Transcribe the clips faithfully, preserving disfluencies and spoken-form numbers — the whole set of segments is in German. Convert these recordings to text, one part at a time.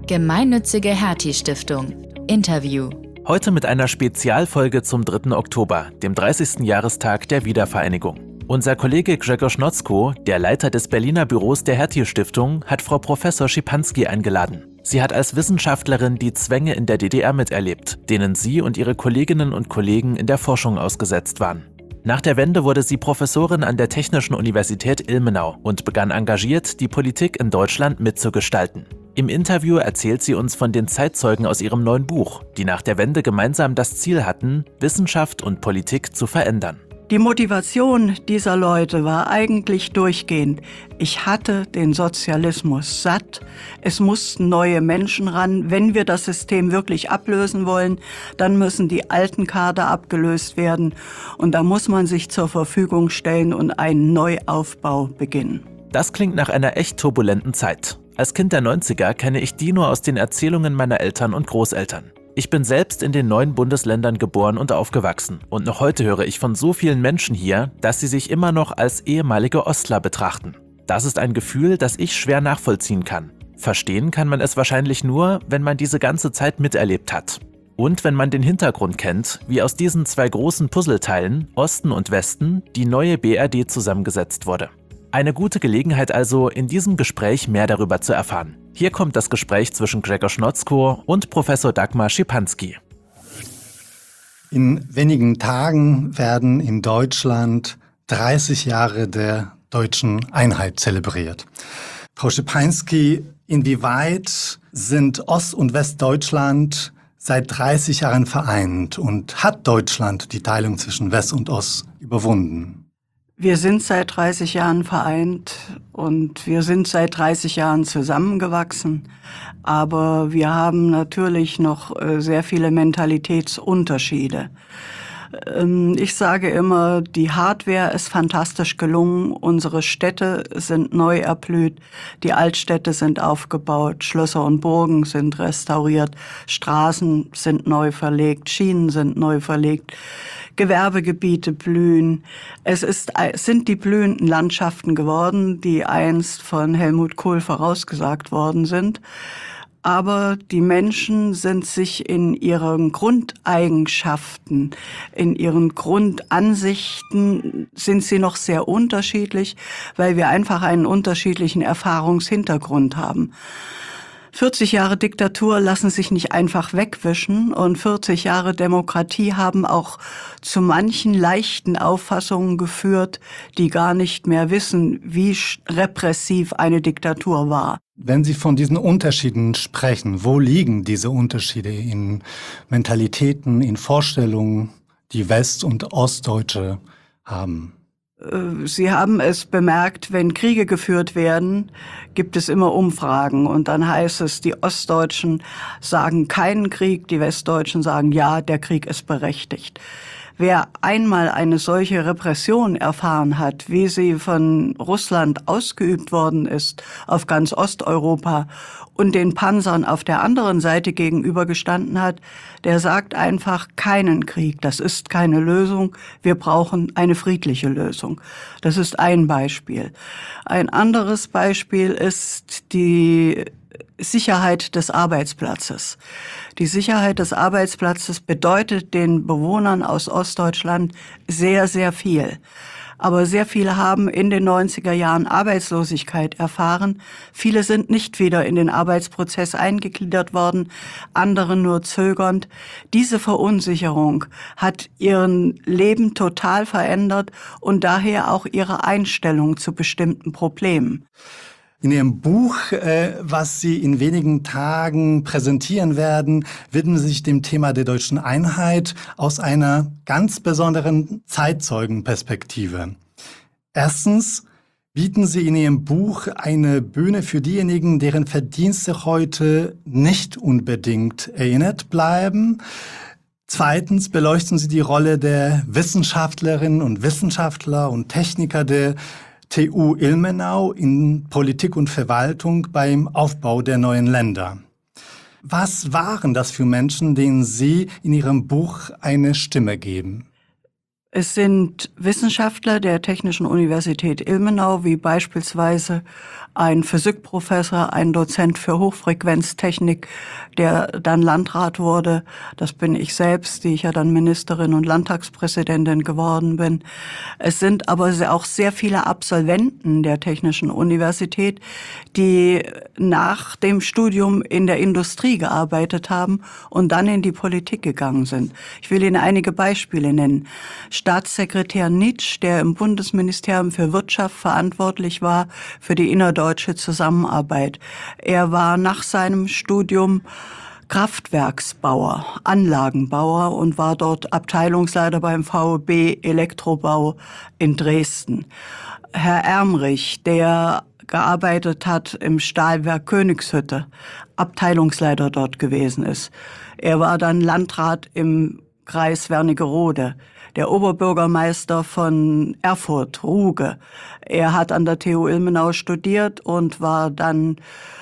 Gemeinnützige Hertie-Stiftung. Interview. Heute mit einer Spezialfolge zum dritten Oktober, dem dreißigsten Jahrestag der Wiedervereinigung. Unser Kollege Grzegorz Nocko, der Leiter des Berliner Büros der Hertie-Stiftung, hat Frau Professor Schipanski eingeladen. Sie hat als Wissenschaftlerin die Zwänge in der D D R miterlebt, denen sie und ihre Kolleginnen und Kollegen in der Forschung ausgesetzt waren. Nach der Wende wurde sie Professorin an der Technischen Universität Ilmenau und begann engagiert, die Politik in Deutschland mitzugestalten. Im Interview erzählt sie uns von den Zeitzeugen aus ihrem neuen Buch, die nach der Wende gemeinsam das Ziel hatten, Wissenschaft und Politik zu verändern. Die Motivation dieser Leute war eigentlich durchgehend. Ich hatte den Sozialismus satt. Es mussten neue Menschen ran. Wenn wir das System wirklich ablösen wollen, dann müssen die alten Kader abgelöst werden. Und da muss man sich zur Verfügung stellen und einen Neuaufbau beginnen. Das klingt nach einer echt turbulenten Zeit. Als Kind der neunziger kenne ich die nur aus den Erzählungen meiner Eltern und Großeltern. Ich bin selbst in den neuen Bundesländern geboren und aufgewachsen. Und noch heute höre ich von so vielen Menschen hier, dass sie sich immer noch als ehemalige Ostler betrachten. Das ist ein Gefühl, das ich schwer nachvollziehen kann. Verstehen kann man es wahrscheinlich nur, wenn man diese ganze Zeit miterlebt hat. Und wenn man den Hintergrund kennt, wie aus diesen zwei großen Puzzleteilen, Osten und Westen, die neue B R D zusammengesetzt wurde. Eine gute Gelegenheit also, in diesem Gespräch mehr darüber zu erfahren. Hier kommt das Gespräch zwischen Grzegorz Nocko und Professor Dagmar Schipanski. In wenigen Tagen werden in Deutschland dreißig Jahre der deutschen Einheit zelebriert. Frau Schipanski, inwieweit sind Ost- und Westdeutschland seit dreißig Jahren vereint und hat Deutschland die Teilung zwischen West und Ost überwunden? Wir sind seit dreißig Jahren vereint und wir sind seit dreißig Jahren zusammengewachsen. Aber wir haben natürlich noch sehr viele Mentalitätsunterschiede. Ich sage immer, die Hardware ist fantastisch gelungen. Unsere Städte sind neu erblüht. Die Altstädte sind aufgebaut. Schlösser und Burgen sind restauriert. Straßen sind neu verlegt. Schienen sind neu verlegt. Gewerbegebiete blühen. Es ist, es sind die blühenden Landschaften geworden, die einst von Helmut Kohl vorausgesagt worden sind. Aber die Menschen sind sich in ihren Grundeigenschaften, in ihren Grundansichten sind sie noch sehr unterschiedlich, weil wir einfach einen unterschiedlichen Erfahrungshintergrund haben. vierzig Jahre Diktatur lassen sich nicht einfach wegwischen und vierzig Jahre Demokratie haben auch zu manchen leichten Auffassungen geführt, die gar nicht mehr wissen, wie repressiv eine Diktatur war. Wenn Sie von diesen Unterschieden sprechen, wo liegen diese Unterschiede in Mentalitäten, in Vorstellungen, die West- und Ostdeutsche haben? Sie haben es bemerkt, wenn Kriege geführt werden, gibt es immer Umfragen. Und dann heißt es, die Ostdeutschen sagen keinen Krieg, die Westdeutschen sagen, ja, der Krieg ist berechtigt. Wer einmal eine solche Repression erfahren hat, wie sie von Russland ausgeübt worden ist auf ganz Osteuropa und den Panzern auf der anderen Seite gegenübergestanden hat, der sagt einfach keinen Krieg. Das ist keine Lösung. Wir brauchen eine friedliche Lösung. Das ist ein Beispiel. Ein anderes Beispiel ist die Sicherheit des Arbeitsplatzes. Die Sicherheit des Arbeitsplatzes bedeutet den Bewohnern aus Ostdeutschland sehr, sehr viel. Aber sehr viele haben in den neunziger Jahren Arbeitslosigkeit erfahren. Viele sind nicht wieder in den Arbeitsprozess eingegliedert worden, andere nur zögernd. Diese Verunsicherung hat ihren Leben total verändert und daher auch ihre Einstellung zu bestimmten Problemen. In Ihrem Buch, äh, was Sie in wenigen Tagen präsentieren werden, widmen Sie sich dem Thema der deutschen Einheit aus einer ganz besonderen Zeitzeugenperspektive. Erstens bieten Sie in Ihrem Buch eine Bühne für diejenigen, deren Verdienste heute nicht unbedingt erinnert bleiben. Zweitens beleuchten Sie die Rolle der Wissenschaftlerinnen und Wissenschaftler und Techniker der T U Ilmenau in Politik und Verwaltung beim Aufbau der neuen Länder. Was waren das für Menschen, denen Sie in Ihrem Buch eine Stimme geben? Es sind Wissenschaftler der Technischen Universität Ilmenau, wie beispielsweise ein Physikprofessor, ein Dozent für Hochfrequenztechnik, der dann Landrat wurde. Das bin ich selbst, die ich ja dann Ministerin und Landtagspräsidentin geworden bin. Es sind aber auch sehr viele Absolventen der Technischen Universität, die nach dem Studium in der Industrie gearbeitet haben und dann in die Politik gegangen sind. Ich will Ihnen einige Beispiele nennen. Staatssekretär Nitsch, der im Bundesministerium für Wirtschaft verantwortlich war für die innerdeutsche Zusammenarbeit. Er war nach seinem Studium Kraftwerksbauer, Anlagenbauer und war dort Abteilungsleiter beim V E B Elektrobau in Dresden. Herr Ermrich, der gearbeitet hat im Stahlwerk Königshütte, Abteilungsleiter dort gewesen ist. Er war dann Landrat im Kreis Wernigerode. Der Oberbürgermeister von Erfurt, Ruge. Er hat an der T U Ilmenau studiert und war dann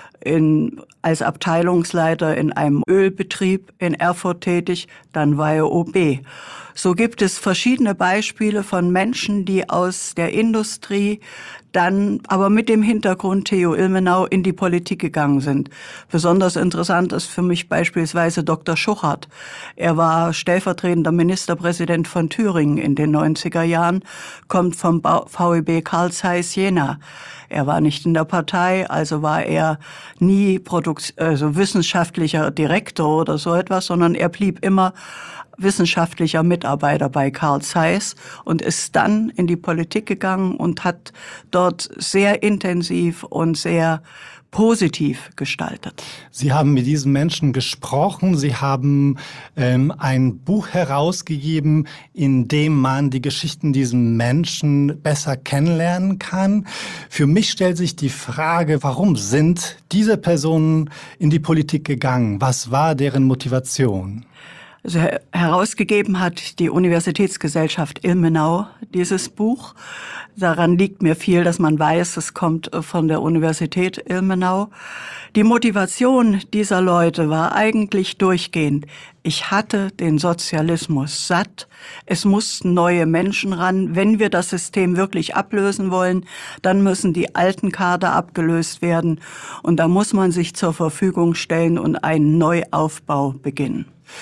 in, als Abteilungsleiter in einem Ölbetrieb in Erfurt tätig. Dann war er O B. So gibt es verschiedene Beispiele von Menschen, die aus der Industrie dann aber mit dem Hintergrund T U Ilmenau in die Politik gegangen sind. Besonders interessant ist für mich beispielsweise Doktor Schuchert. Er war stellvertretender Ministerpräsident von Thüringen in den neunziger Jahren, kommt vom V E B Carl Zeiss Jena. Er war nicht in der Partei, also war er nie Produkt, also wissenschaftlicher Direktor oder so etwas, sondern er blieb immer wissenschaftlicher Mitarbeiter bei Carl Zeiss und ist dann in die Politik gegangen und hat dort sehr intensiv und sehr positiv gestaltet. Sie haben mit diesen Menschen gesprochen, Sie haben ähm, ein Buch herausgegeben, in dem man die Geschichten dieser Menschen besser kennenlernen kann. Für mich stellt sich die Frage, warum sind diese Personen in die Politik gegangen? Was war deren Motivation? Also herausgegeben hat die Universitätsgesellschaft Ilmenau dieses Buch. Daran liegt mir viel, dass man weiß, es kommt von der Universität Ilmenau. Die Motivation dieser Leute war eigentlich durchgehend. Ich hatte den Sozialismus satt. Es mussten neue Menschen ran. Wenn wir das System wirklich ablösen wollen, dann müssen die alten Kader abgelöst werden. Und da muss man sich zur Verfügung stellen und einen Neuaufbau beginnen.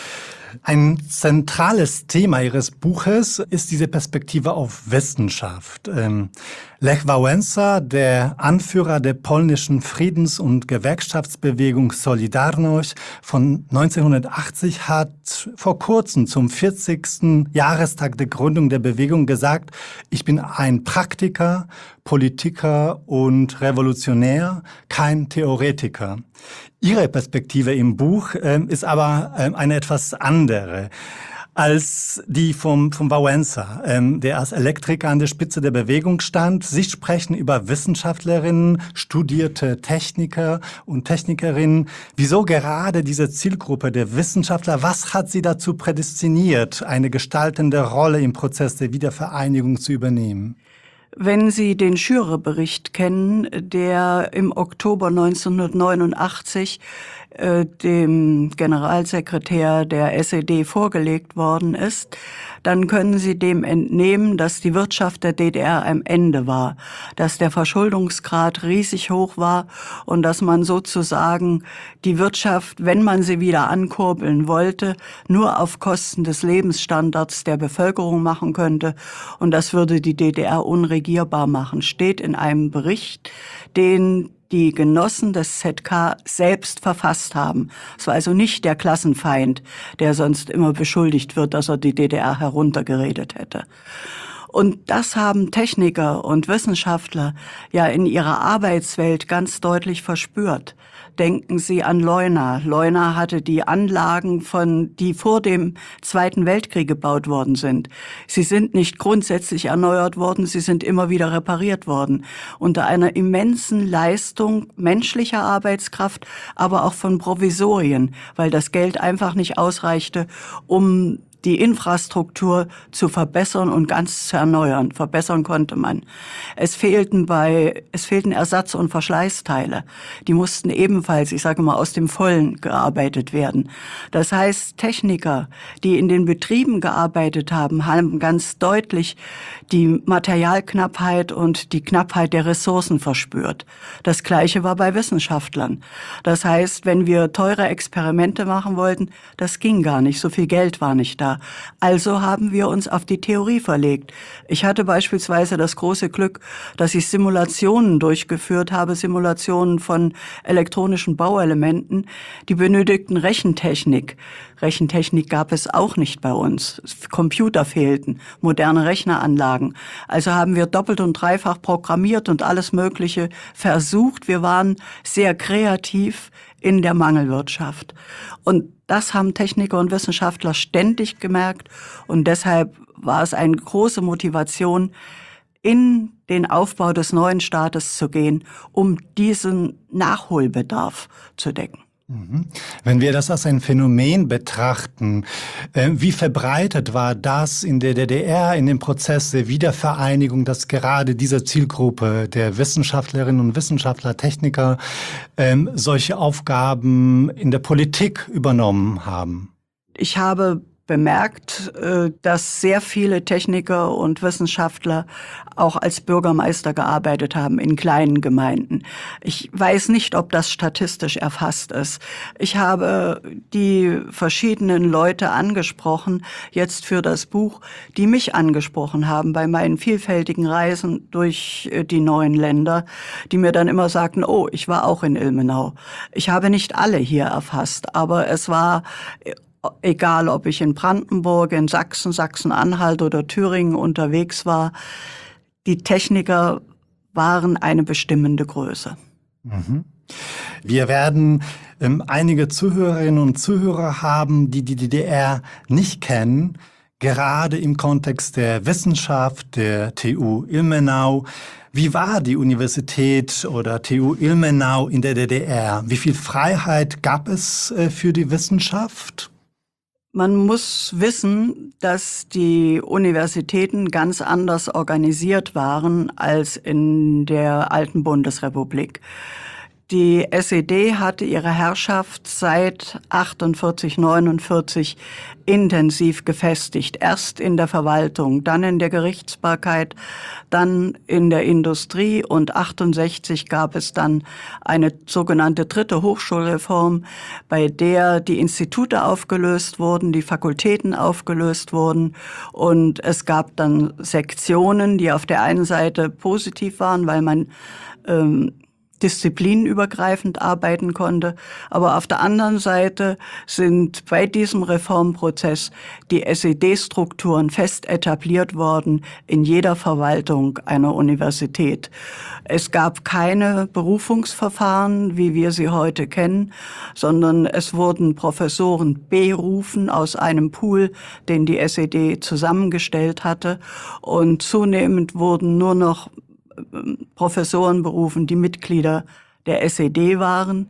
Ein zentrales Thema Ihres Buches ist diese Perspektive auf Wissenschaft. Ähm, Lech Wałęsa, der Anführer der polnischen Friedens- und Gewerkschaftsbewegung Solidarność von neunzehnhundertachtzig, hat vor kurzem zum vierzigsten Jahrestag der Gründung der Bewegung gesagt, ich bin ein Praktiker, Politiker und Revolutionär, kein Theoretiker. Ihre Perspektive im Buch äh, ist aber äh, eine etwas andere als die vom, vom Wałęsa, ähm, der als Elektriker an der Spitze der Bewegung stand. Sie sprechen über Wissenschaftlerinnen, studierte Techniker und Technikerinnen. Wieso gerade diese Zielgruppe der Wissenschaftler? Was hat sie dazu prädestiniert, eine gestaltende Rolle im Prozess der Wiedervereinigung zu übernehmen? Wenn Sie den Schürer-Bericht kennen, der im Oktober neunzehnhundertneunundachtzig äh, dem Generalsekretär der S E D vorgelegt worden ist, dann können Sie dem entnehmen, dass die Wirtschaft der D D R am Ende war, dass der Verschuldungsgrad riesig hoch war und dass man sozusagen die Wirtschaft, wenn man sie wieder ankurbeln wollte, nur auf Kosten des Lebensstandards der Bevölkerung machen könnte und das würde die D D R unregierbar machen, steht in einem Bericht, den die Genossen des Z K selbst verfasst haben. Es war also nicht der Klassenfeind, der sonst immer beschuldigt wird, dass er die D D R heruntergeredet hätte. Und das haben Techniker und Wissenschaftler ja in ihrer Arbeitswelt ganz deutlich verspürt. Denken Sie an Leuna. Leuna hatte die Anlagen, von, die vor dem Zweiten Weltkrieg gebaut worden sind. Sie sind nicht grundsätzlich erneuert worden, sie sind immer wieder repariert worden. Unter einer immensen Leistung menschlicher Arbeitskraft, aber auch von Provisorien, weil das Geld einfach nicht ausreichte, um die Infrastruktur zu verbessern und ganz zu erneuern. Verbessern konnte man. Es fehlten bei, es fehlten Ersatz- und Verschleißteile. Die mussten ebenfalls, ich sage mal, aus dem Vollen gearbeitet werden. Das heißt, Techniker, die in den Betrieben gearbeitet haben, haben ganz deutlich die Materialknappheit und die Knappheit der Ressourcen verspürt. Das Gleiche war bei Wissenschaftlern. Das heißt, wenn wir teure Experimente machen wollten, das ging gar nicht. So viel Geld war nicht da. Also haben wir uns auf die Theorie verlegt. Ich hatte beispielsweise das große Glück, dass ich Simulationen durchgeführt habe, Simulationen von elektronischen Bauelementen, die benötigten Rechentechnik. Rechentechnik gab es auch nicht bei uns. Computer fehlten, moderne Rechneranlagen. Also haben wir doppelt und dreifach programmiert und alles Mögliche versucht. Wir waren sehr kreativ in der Mangelwirtschaft. Und das haben Techniker und Wissenschaftler ständig gemerkt. Und deshalb war es eine große Motivation, in den Aufbau des neuen Staates zu gehen, um diesen Nachholbedarf zu decken. Wenn wir das als ein Phänomen betrachten, äh, wie verbreitet war das in der D D R, in dem Prozess der Wiedervereinigung, dass gerade diese Zielgruppe der Wissenschaftlerinnen und Wissenschaftler, Techniker, ähm, solche Aufgaben in der Politik übernommen haben? Ich habe bemerkt, dass sehr viele Techniker und Wissenschaftler auch als Bürgermeister gearbeitet haben in kleinen Gemeinden. Ich weiß nicht, ob das statistisch erfasst ist. Ich habe die verschiedenen Leute angesprochen, jetzt für das Buch, die mich angesprochen haben bei meinen vielfältigen Reisen durch die neuen Länder, die mir dann immer sagten, oh, ich war auch in Ilmenau. Ich habe nicht alle hier erfasst, aber es war egal, ob ich in Brandenburg, in Sachsen, Sachsen-Anhalt oder Thüringen unterwegs war, die Techniker waren eine bestimmende Größe. Mhm. Wir werden ähm, einige Zuhörerinnen und Zuhörer haben, die die D D R nicht kennen, gerade im Kontext der Wissenschaft, der T U Ilmenau. Wie war die Universität oder T U Ilmenau in der D D R? Wie viel Freiheit gab es äh, für die Wissenschaft? Man muss wissen, dass die Universitäten ganz anders organisiert waren als in der alten Bundesrepublik. Die S E D hatte ihre Herrschaft seit achtundvierzig, neunundvierzig intensiv gefestigt. Erst in der Verwaltung, dann in der Gerichtsbarkeit, dann in der Industrie und achtundsechzig gab es dann eine sogenannte dritte Hochschulreform, bei der die Institute aufgelöst wurden, die Fakultäten aufgelöst wurden und es gab dann Sektionen, die auf der einen Seite positiv waren, weil man ähm, disziplinübergreifend arbeiten konnte. Aber auf der anderen Seite sind bei diesem Reformprozess die S E D-Strukturen fest etabliert worden in jeder Verwaltung einer Universität. Es gab keine Berufungsverfahren, wie wir sie heute kennen, sondern es wurden Professoren berufen aus einem Pool, den die S E D zusammengestellt hatte. Und zunehmend wurden nur noch Professoren berufen, die Mitglieder der S E D waren.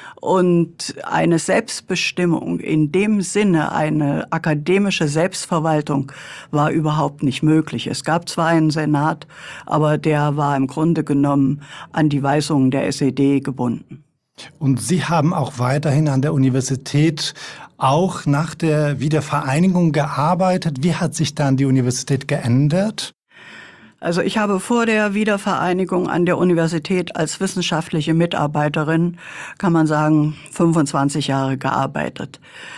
Und eine Selbstbestimmung in dem Sinne, eine akademische Selbstverwaltung, war überhaupt nicht möglich. Es gab zwar einen Senat, aber der war im Grunde genommen an die Weisungen der S E D gebunden. Und Sie haben auch weiterhin an der Universität auch nach der Wiedervereinigung gearbeitet. Wie hat sich dann die Universität geändert? Also ich habe vor der Wiedervereinigung an der Universität als wissenschaftliche Mitarbeiterin, kann man sagen, fünfundzwanzig Jahre gearbeitet.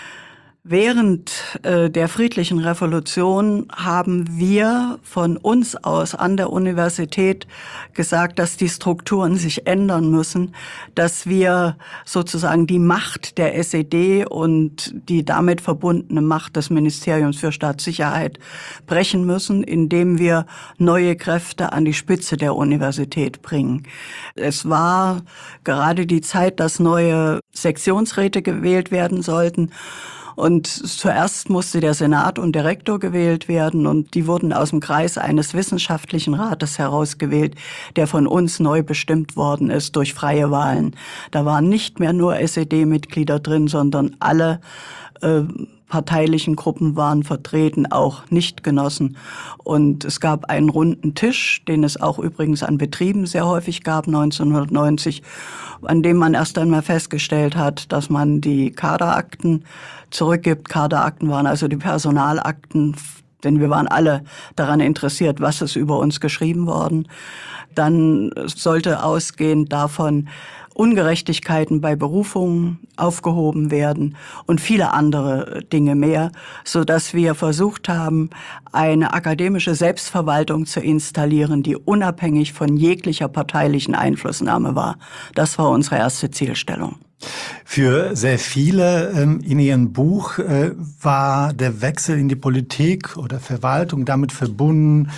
Während äh, der friedlichen Revolution haben wir von uns aus an der Universität gesagt, dass die Strukturen sich ändern müssen, dass wir sozusagen die Macht der S E D und die damit verbundene Macht des Ministeriums für Staatssicherheit brechen müssen, indem wir neue Kräfte an die Spitze der Universität bringen. Es war gerade die Zeit, dass neue Sektionsräte gewählt werden sollten. Und zuerst musste der Senat und der Rektor gewählt werden und die wurden aus dem Kreis eines wissenschaftlichen Rates herausgewählt, der von uns neu bestimmt worden ist durch freie Wahlen. Da waren nicht mehr nur S E D-Mitglieder drin, sondern alle äh, parteilichen Gruppen waren vertreten, auch Nichtgenossen. Und es gab einen runden Tisch, den es auch übrigens an Betrieben sehr häufig gab, neunzehnhundertneunzig, an dem man erst einmal festgestellt hat, dass man die Kaderakten zurückgibt. Kaderakten waren also die Personalakten, denn wir waren alle daran interessiert, was ist über uns geschrieben worden. Dann sollte ausgehend davon Ungerechtigkeiten bei Berufungen aufgehoben werden und viele andere Dinge mehr, so dass wir versucht haben, eine akademische Selbstverwaltung zu installieren, die unabhängig von jeglicher parteilichen Einflussnahme war. Das war unsere erste Zielstellung. Für sehr viele ähm, in Ihrem Buch äh, war der Wechsel in die Politik oder Verwaltung damit verbunden,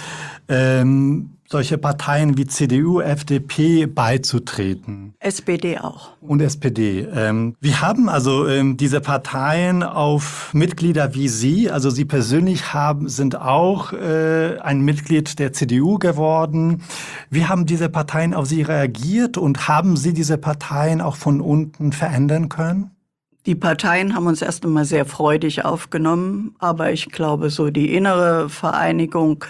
ähm, solche Parteien wie C D U, F D P beizutreten. S P D auch. Und S P D. Ähm, wir haben also ähm, diese Parteien auf Mitglieder wie Sie, also Sie persönlich haben, sind auch äh, ein Mitglied der C D U geworden. Wie haben diese Parteien auf Sie reagiert und haben Sie diese Parteien auch von unten verändern können? Die Parteien haben uns erst einmal sehr freudig aufgenommen, aber ich glaube, so die innere Vereinigung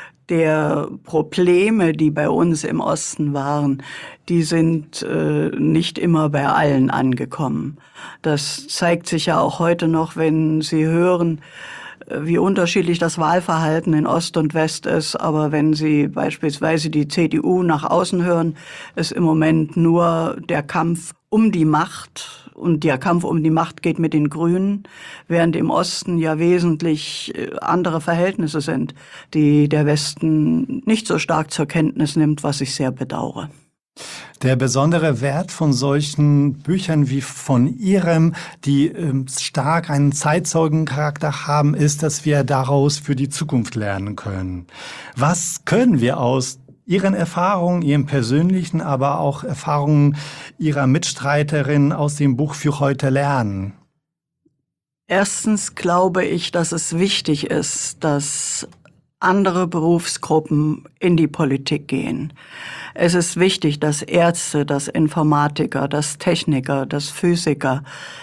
der Probleme, die bei uns im Osten waren, die sind äh, nicht immer bei allen angekommen. Das zeigt sich ja auch heute noch, wenn Sie hören, wie unterschiedlich das Wahlverhalten in Ost und West ist. Aber wenn Sie beispielsweise die C D U nach außen hören, ist im Moment nur der Kampf um die Macht. Und der Kampf um die Macht geht mit den Grünen, während im Osten ja wesentlich andere Verhältnisse sind, die der Westen nicht so stark zur Kenntnis nimmt, was ich sehr bedauere. Der besondere Wert von solchen Büchern wie von Ihrem, die ähm, stark einen Zeitzeugencharakter haben, ist, dass wir daraus für die Zukunft lernen können. Was können wir aus Ihren Erfahrungen, Ihren persönlichen, aber auch Erfahrungen Ihrer Mitstreiterin aus dem Buch für heute lernen? Erstens glaube ich, dass es wichtig ist, dass andere Berufsgruppen in die Politik gehen. Es ist wichtig, dass Ärzte, dass Informatiker, dass Techniker, dass Physiker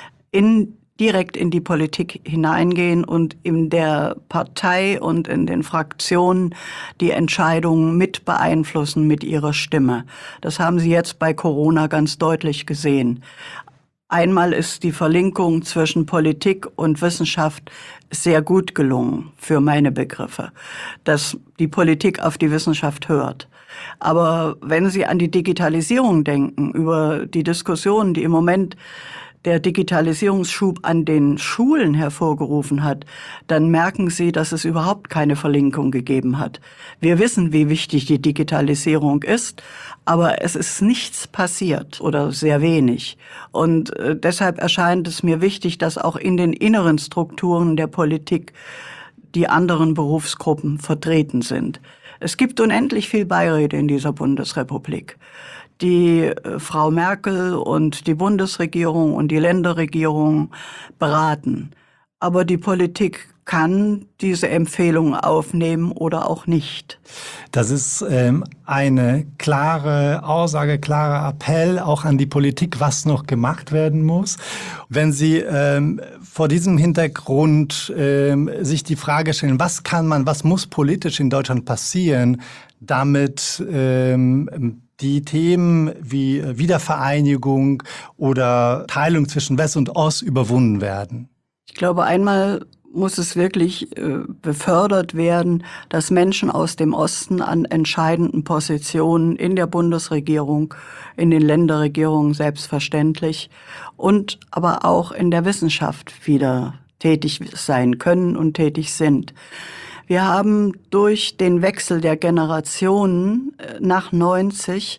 in direkt in die Politik hineingehen und in der Partei und in den Fraktionen die Entscheidungen mit beeinflussen mit ihrer Stimme. Das haben Sie jetzt bei Corona ganz deutlich gesehen. Einmal ist die Verlinkung zwischen Politik und Wissenschaft sehr gut gelungen, für meine Begriffe, dass die Politik auf die Wissenschaft hört. Aber wenn Sie an die Digitalisierung denken, über die Diskussionen, die im Moment der Digitalisierungsschub an den Schulen hervorgerufen hat, dann merken Sie, dass es überhaupt keine Verlinkung gegeben hat. Wir wissen, wie wichtig die Digitalisierung ist, aber es ist nichts passiert oder sehr wenig. Und äh, deshalb erscheint es mir wichtig, dass auch in den inneren Strukturen der Politik die anderen Berufsgruppen vertreten sind. Es gibt unendlich viel Beiräte in dieser Bundesrepublik, die äh, Frau Merkel und die Bundesregierung und die Länderregierung beraten. Aber die Politik kann diese Empfehlungen aufnehmen oder auch nicht. Das ist ähm, eine klare Aussage, klarer Appell auch an die Politik, was noch gemacht werden muss. Wenn Sie ähm, vor diesem Hintergrund ähm, sich die Frage stellen, was kann man, was muss politisch in Deutschland passieren, damit ähm, die Themen wie Wiedervereinigung oder Teilung zwischen West und Ost überwunden werden? Ich glaube, einmal muss es wirklich äh, befördert werden, dass Menschen aus dem Osten an entscheidenden Positionen in der Bundesregierung, in den Länderregierungen selbstverständlich und aber auch in der Wissenschaft wieder tätig sein können und tätig sind. Wir haben durch den Wechsel der Generationen nach neunzig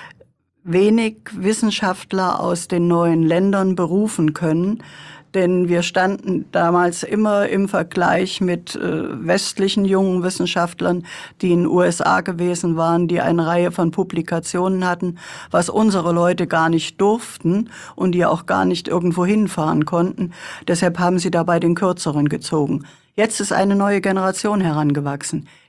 wenig Wissenschaftler aus den neuen Ländern berufen können, denn wir standen damals immer im Vergleich mit äh, westlichen jungen Wissenschaftlern, die in den U S A gewesen waren, die eine Reihe von Publikationen hatten, was unsere Leute gar nicht durften und die auch gar nicht irgendwo hinfahren konnten. Deshalb haben sie dabei den Kürzeren gezogen. Jetzt ist eine neue Generation herangewachsen.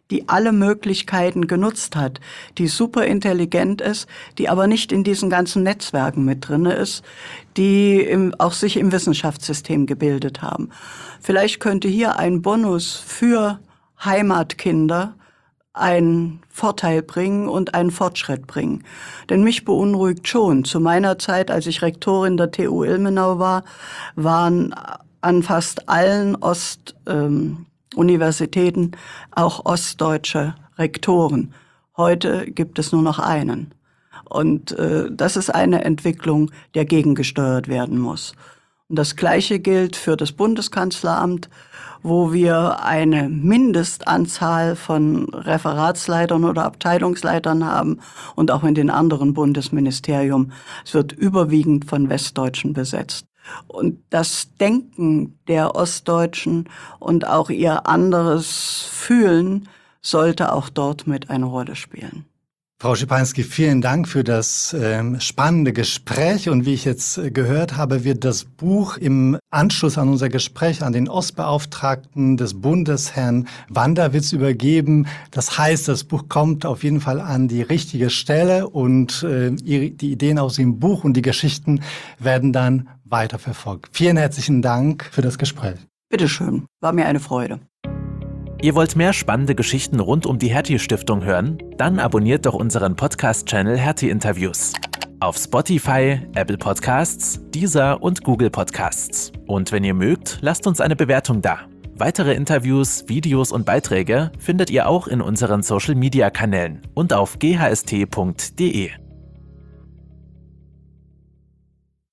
die alle Möglichkeiten genutzt hat, die super intelligent ist, die aber nicht in diesen ganzen Netzwerken mit drin ist, die im, auch sich im Wissenschaftssystem gebildet haben. Vielleicht könnte hier ein Bonus für Heimatkinder einen Vorteil bringen und einen Fortschritt bringen. Denn mich beunruhigt schon. Zu meiner Zeit, als ich Rektorin der T U Ilmenau war, waren an fast allen Ost ähm, Universitäten auch ostdeutsche Rektoren. Heute gibt es nur noch einen. Und äh, das ist eine Entwicklung, der gegengesteuert werden muss. Und das Gleiche gilt für das Bundeskanzleramt, wo wir eine Mindestanzahl von Referatsleitern oder Abteilungsleitern haben und auch in den anderen Bundesministerien. Es wird überwiegend von Westdeutschen besetzt. Und das Denken der Ostdeutschen und auch ihr anderes Fühlen sollte auch dort mit eine Rolle spielen. Frau Schipanski, vielen Dank für das ähm, spannende Gespräch. Und wie ich jetzt äh, gehört habe, wird das Buch im Anschluss an unser Gespräch an den Ostbeauftragten des Bundes, Herrn Wanderwitz, übergeben. Das heißt, das Buch kommt auf jeden Fall an die richtige Stelle und äh, die Ideen aus dem Buch und die Geschichten werden dann weiterverfolgt. Vielen herzlichen Dank für das Gespräch. Bitteschön, war mir eine Freude. Ihr wollt mehr spannende Geschichten rund um die Hertie-Stiftung hören? Dann abonniert doch unseren Podcast-Channel Hertie-Interviews. Auf Spotify, Apple Podcasts, Deezer und Google Podcasts. Und wenn ihr mögt, lasst uns eine Bewertung da. Weitere Interviews, Videos und Beiträge findet ihr auch in unseren Social-Media-Kanälen und auf g h s t punkt d e.